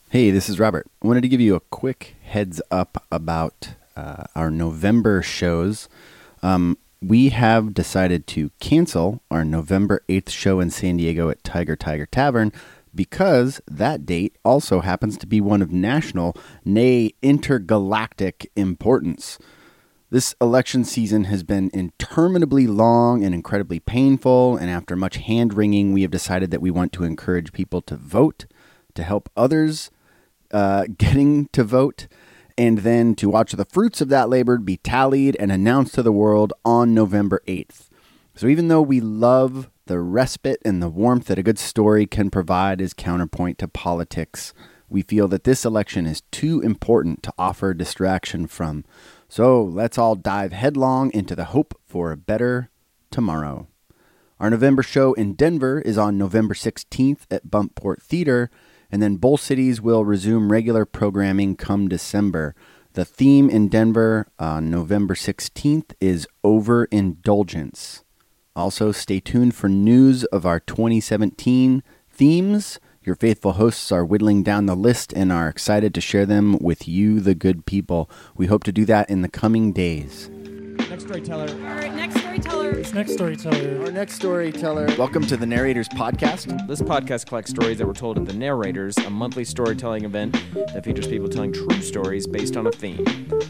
Hey, this is Robert. I wanted to give you a quick heads up about our November shows. We have decided to cancel our November 8th show in San Diego at Tiger Tavern because that date also happens to be one of national, nay, intergalactic importance. This election season has been interminably long and incredibly painful, and after much hand-wringing, we have decided that we want to encourage people to vote, to help others getting to vote, and then to watch the fruits of that labor be tallied and announced to the world on November 8th. So even though we love the respite and the warmth that a good story can provide as counterpoint to politics, we feel that this election is too important to offer distraction from. So let's all dive headlong into the hope for a better tomorrow. Our November show in Denver is on November 16th at Buntport Theater, and then both cities will resume regular programming come December. The theme in Denver on November 16th is overindulgence. Also, stay tuned for news of our 2017 themes. Your faithful hosts are whittling down the list and are excited to share them with you, the good people. We hope to do that in the coming days. Next storyteller. Our next storyteller. This next storyteller. Our next storyteller. Welcome to the Narrators Podcast. This podcast collects stories that were told at The Narrators, a monthly storytelling event that features people telling true stories based on a theme.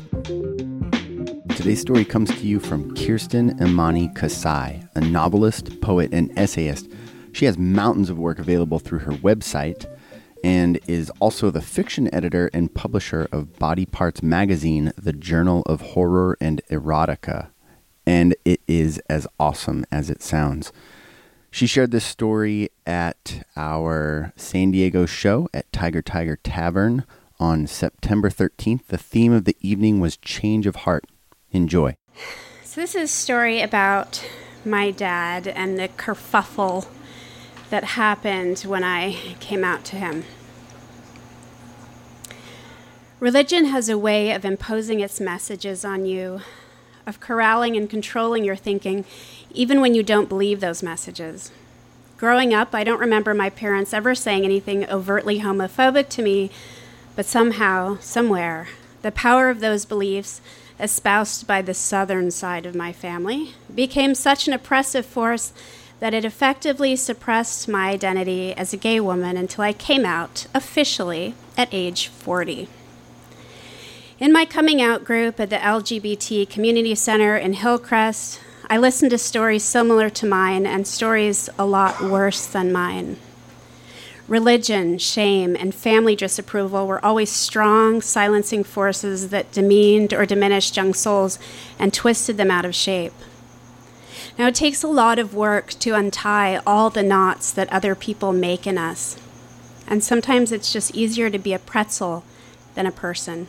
Today's story comes to you from Kirsten Imani Kasai, a novelist, poet, and essayist. She has mountains of work available through her website and is also the fiction editor and publisher of Body Parts Magazine, the Journal of Horror and Erotica. And it is as awesome as it sounds. She shared this story at our San Diego show at Tiger Tavern on September 13th. The theme of the evening was change of heart. Enjoy. So this is a story about my dad and the kerfuffle that happened when I came out to him. Religion has a way of imposing its messages on you, of corralling and controlling your thinking, even when you don't believe those messages. Growing up, I don't remember my parents ever saying anything overtly homophobic to me, but somehow, somewhere, the power of those beliefs, espoused by the southern side of my family, became such an oppressive force that it effectively suppressed my identity as a gay woman until I came out officially at age 40. In my coming out group at the LGBT Community Center in Hillcrest, I listened to stories similar to mine and stories a lot worse than mine. Religion, shame, and family disapproval were always strong, silencing forces that demeaned or diminished young souls and twisted them out of shape. Now, it takes a lot of work to untie all the knots that other people make in us. And sometimes it's just easier to be a pretzel than a person.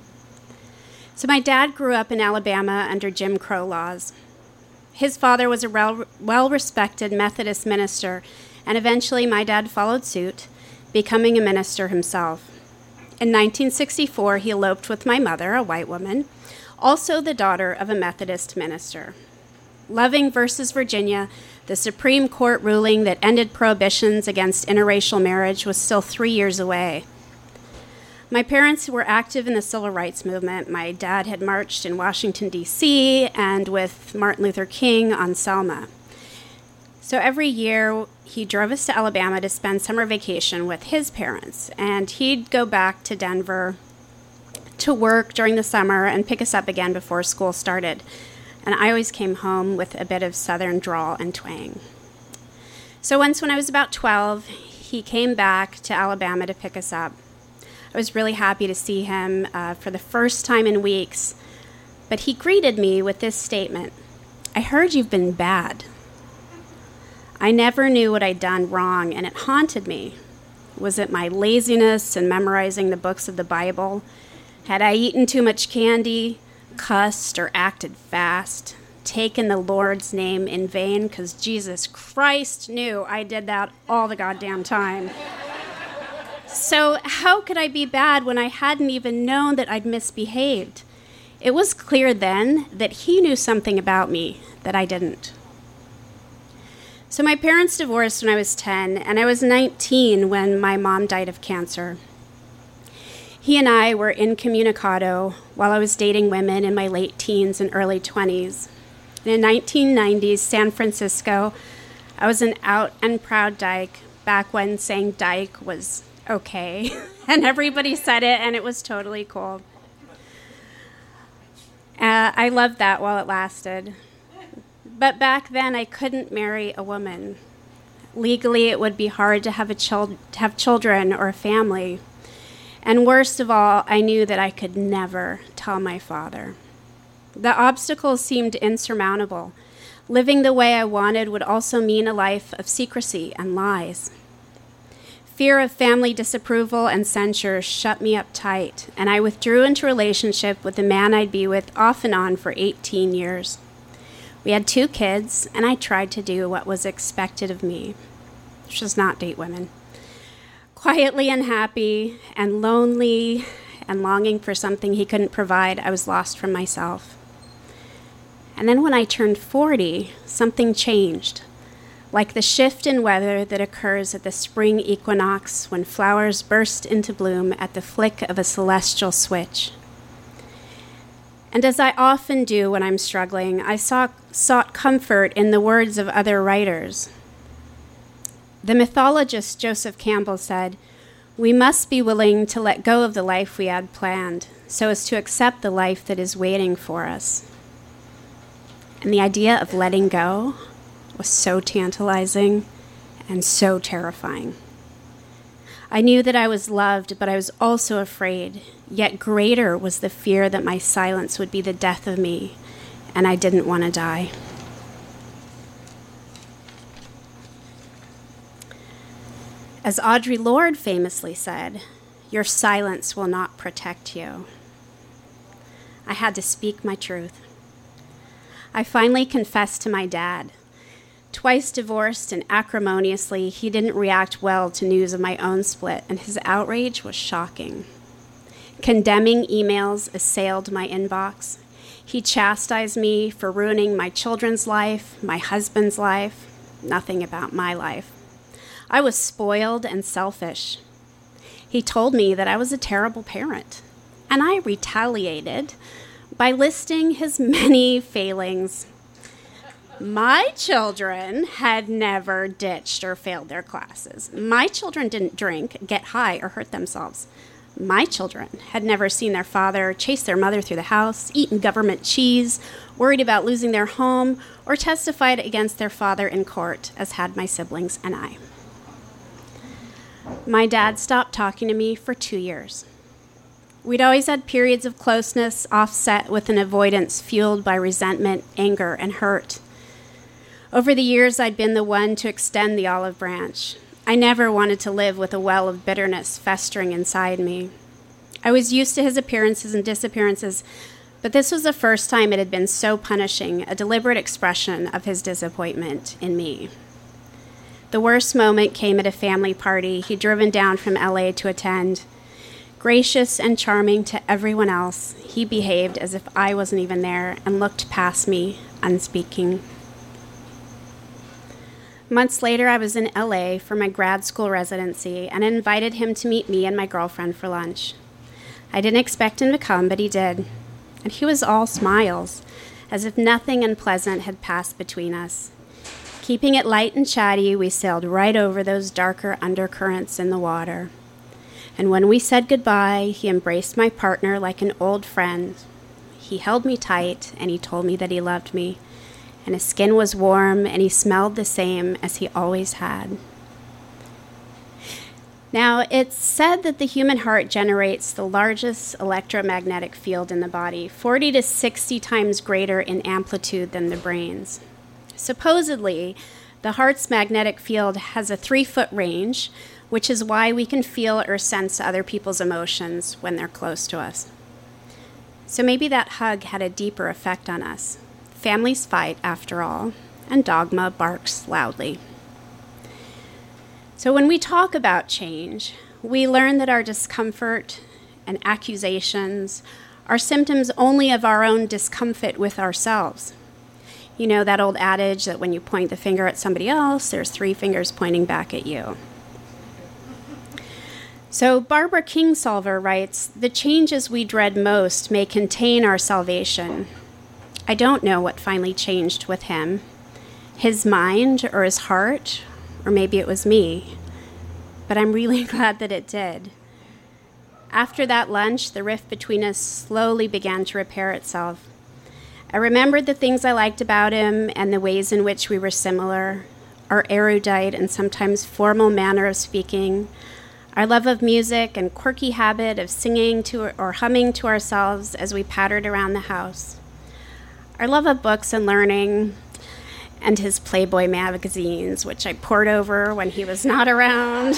So my dad grew up in Alabama under Jim Crow laws. His father was a well-respected Methodist minister, and eventually my dad followed suit, becoming a minister himself. In 1964, he eloped with my mother, a white woman, also the daughter of a Methodist minister. Loving versus Virginia, the Supreme Court ruling that ended prohibitions against interracial marriage was still 3 years away. My parents were active in the civil rights movement. My dad had marched in Washington, D.C., and with Martin Luther King on Selma. So every year, he drove us to Alabama to spend summer vacation with his parents, and he'd go back to Denver to work during the summer and pick us up again before school started. And I always came home with a bit of southern drawl and twang. So once when I was about 12, he came back to Alabama to pick us up. I was really happy to see him for the first time in weeks, but he greeted me with this statement: "I heard you've been bad." I never knew what I'd done wrong, and it haunted me. Was it my laziness in memorizing the books of the Bible? Had I eaten too much candy, cussed or acted fast, taken the Lord's name in vain? Because Jesus Christ knew I did that all the goddamn time. So how could I be bad when I hadn't even known that I'd misbehaved? It was clear then that he knew something about me that I didn't. So my parents divorced when I was 10, and I was 19 when my mom died of cancer. He and I were incommunicado while I was dating women in my late teens and early 20s. And in 1990s San Francisco, I was an out and proud dyke, back when saying dyke was okay. And everybody said it, and it was totally cool. I loved that while it lasted. But back then, I couldn't marry a woman. Legally, it would be hard to have children or a family. And worst of all, I knew that I could never tell my father. The obstacles seemed insurmountable. Living the way I wanted would also mean a life of secrecy and lies. Fear of family disapproval and censure shut me up tight, and I withdrew into a relationship with the man I'd be with off and on for 18 years. We had 2 kids, and I tried to do what was expected of me, which was not date women. Quietly unhappy and lonely and longing for something he couldn't provide, I was lost from myself. And then when I turned 40, something changed. Like the shift in weather that occurs at the spring equinox when flowers burst into bloom at the flick of a celestial switch. And as I often do when I'm struggling, I sought comfort in the words of other writers. The mythologist Joseph Campbell said, "We must be willing to let go of the life we had planned so as to accept the life that is waiting for us." And the idea of letting go was so tantalizing and so terrifying. I knew that I was loved, but I was also afraid. Yet greater was the fear that my silence would be the death of me, and I didn't want to die. As Audre Lorde famously said, "Your silence will not protect you." I had to speak my truth. I finally confessed to my dad. Twice divorced and acrimoniously, he didn't react well to news of my own split, and his outrage was shocking. Condemning emails assailed my inbox. He chastised me for ruining my children's life, my husband's life, nothing about my life. I was spoiled and selfish. He told me that I was a terrible parent, and I retaliated by listing his many failings. My children had never ditched or failed their classes. My children didn't drink, get high, or hurt themselves. My children had never seen their father chase their mother through the house, eaten government cheese, worried about losing their home, or testified against their father in court, as had my siblings and I. My dad stopped talking to me for 2 years. We'd always had periods of closeness offset with an avoidance fueled by resentment, anger, and hurt. Over the years, I'd been the one to extend the olive branch. I never wanted to live with a well of bitterness festering inside me. I was used to his appearances and disappearances, but this was the first time it had been so punishing, a deliberate expression of his disappointment in me. The worst moment came at a family party he'd driven down from LA to attend. Gracious and charming to everyone else, he behaved as if I wasn't even there and looked past me, unspeaking. Months later, I was in LA for my grad school residency and invited him to meet me and my girlfriend for lunch. I didn't expect him to come, but he did. And he was all smiles, as if nothing unpleasant had passed between us. Keeping it light and chatty, we sailed right over those darker undercurrents in the water. And when we said goodbye, he embraced my partner like an old friend. He held me tight, and he told me that he loved me. And his skin was warm, and he smelled the same as he always had. Now, it's said that the human heart generates the largest electromagnetic field in the body, 40 to 60 times greater in amplitude than the brain's. Supposedly, the heart's magnetic field has a 3-foot range, which is why we can feel or sense other people's emotions when they're close to us. So maybe that hug had a deeper effect on us. Families fight, after all, and dogma barks loudly. So when we talk about change, we learn that our discomfort and accusations are symptoms only of our own discomfort with ourselves. You know that old adage that when you point the finger at somebody else, there's 3 fingers pointing back at you. So Barbara Kingsolver writes, "The changes we dread most may contain our salvation." I don't know what finally changed with him. His mind or his heart, or maybe it was me. But I'm really glad that it did. After that lunch, the rift between us slowly began to repair itself. I remembered the things I liked about him and the ways in which we were similar, our erudite and sometimes formal manner of speaking, our love of music and quirky habit of singing to or humming to ourselves as we pattered around the house, our love of books and learning, and his Playboy magazines, which I pored over when he was not around.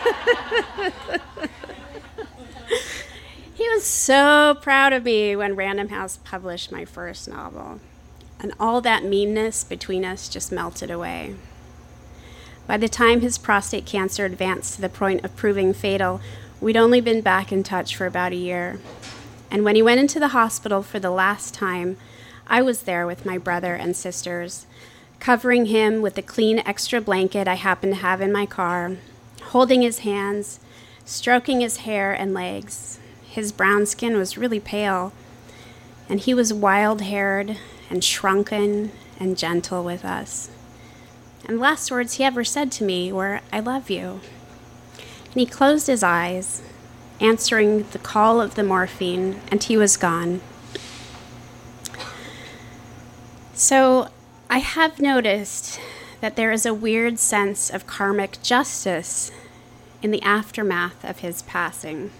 He was so proud of me when Random House published my first novel, and all that meanness between us just melted away. By the time his prostate cancer advanced to the point of proving fatal, we'd only been back in touch for about a year. And when he went into the hospital for the last time, I was there with my brother and sisters, covering him with the clean extra blanket I happened to have in my car, holding his hands, stroking his hair and legs. His brown skin was really pale, and he was wild-haired and shrunken and gentle with us. And the last words he ever said to me were, "I love you." And he closed his eyes, answering the call of the morphine, and he was gone. So I have noticed that there is a weird sense of karmic justice in the aftermath of his passing.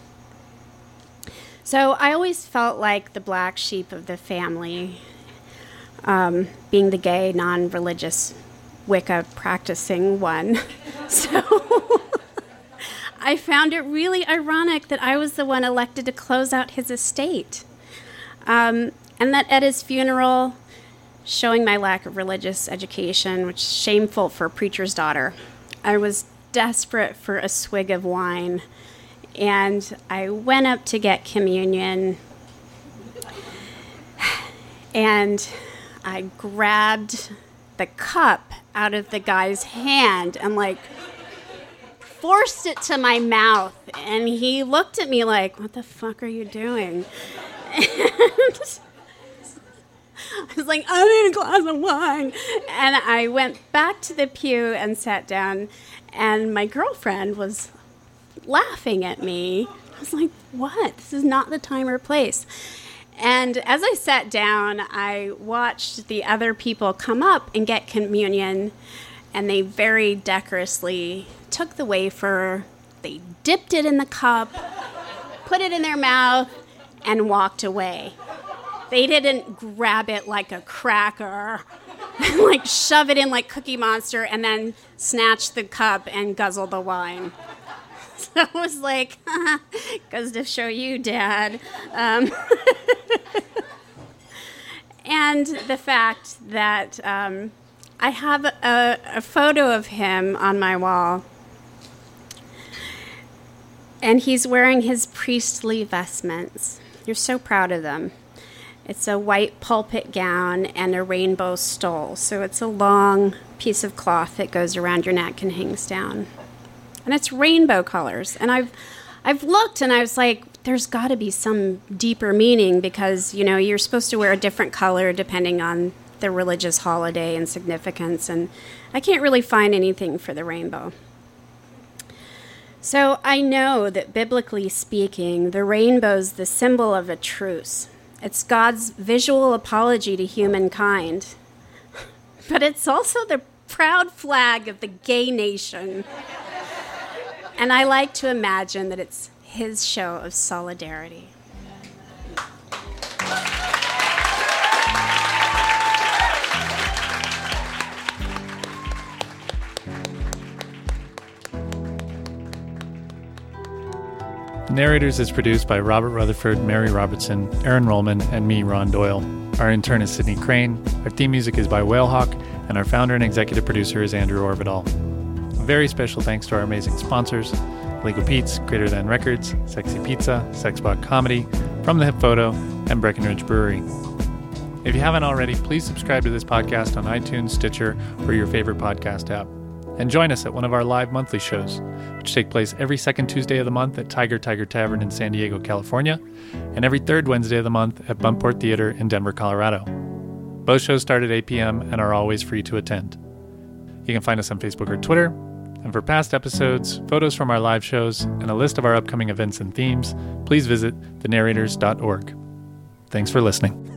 So I always felt like the black sheep of the family, being the gay, non-religious Wicca practicing one. So I found it really ironic that I was the one elected to close out his estate. And that at his funeral, showing my lack of religious education, which is shameful for a preacher's daughter, I was desperate for a swig of wine. And I went up to get communion, and I grabbed the cup out of the guy's hand and forced it to my mouth. And he looked at me like, "What the fuck are you doing?" And I was like, "I need a glass of wine." And I went back to the pew and sat down, and my girlfriend was laughing at me. I was like, "What? This is not the time or place." And as I sat down, I watched the other people come up and get communion, and they very decorously took the wafer, they dipped it in the cup, put it in their mouth, and walked away. They didn't grab it like a cracker, shove it in like Cookie Monster, and then snatch the cup and guzzle the wine. So I was like, "Goes to show you, Dad." And the fact that I have a photo of him on my wall, and he's wearing his priestly vestments. You're so proud of them. It's a white pulpit gown and a rainbow stole. So it's a long piece of cloth that goes around your neck and hangs down. And it's rainbow colors. And I've looked and I was like, there's got to be some deeper meaning because, you're supposed to wear a different color depending on the religious holiday and significance. And I can't really find anything for the rainbow. So I know that biblically speaking, the rainbow's the symbol of a truce. It's God's visual apology to humankind. But it's also the proud flag of the gay nation. And I like to imagine that it's his show of solidarity. Narrators is produced by Robert Rutherford, Mary Robertson, Aaron Rollman, and me, Ron Doyle. Our intern is Sydney Crane. Our theme music is by Whalehawk, and our founder and executive producer is Andrew Orvidal. A very special thanks to our amazing sponsors, Legal Pete's, Greater Than Records, Sexy Pizza, Sexbot Comedy, From the Hip Photo, and Breckenridge Brewery. If you haven't already, please subscribe to this podcast on iTunes, Stitcher, or your favorite podcast app. And join us at one of our live monthly shows, which take place every second Tuesday of the month at Tiger Tavern in San Diego, California, and every third Wednesday of the month at Buntport Theater in Denver, Colorado. Both shows start at 8 p.m. and are always free to attend. You can find us on Facebook or Twitter, and for past episodes, photos from our live shows, and a list of our upcoming events and themes, please visit thenarrators.org. Thanks for listening.